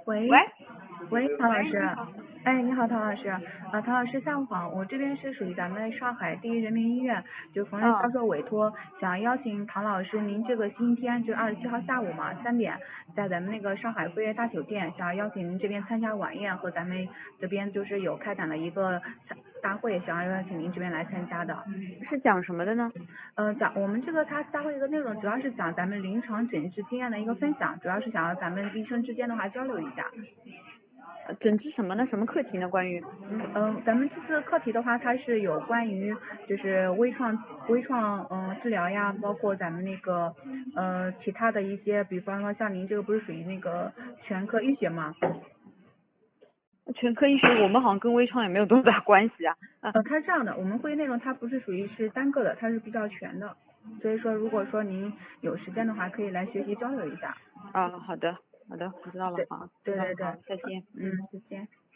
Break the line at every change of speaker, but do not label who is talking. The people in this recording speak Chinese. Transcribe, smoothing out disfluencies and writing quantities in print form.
喂，
喂，
喂，唐老师，
你好。
哎，你好，唐老师，唐老师下午好，我这边是属于咱们上海第一人民医院，就缝纫销售委托，想邀请唐老师，您这个星期天就27号下午嘛3点，在咱们那个上海飞跃大酒店，想要邀请您这边参加晚宴和咱们这边就是有开展了一个大会，想要邀请您这边来参加的。
是讲什么的呢？
讲我们这个它大会一个内容主要是讲咱们临床诊治经验的一个分享，主要是想要咱们医生之间的话交流一下。
诊治什么呢？什么课题呢？关于？
咱们这次课题的话，它是有关于就是微创治疗呀，包括咱们那个其他的一些，比方说像您这个不是属于那个全科医学嘛？
全科医学，我们好像跟微创也没有多大关系啊。
它是这样的，我们会议内容它不是属于是单个的，它是比较全的，所以说如果说您有时间的话，可以来学习交流一下。
好的，我知道了，好，
对对对，
好，再见。
再见。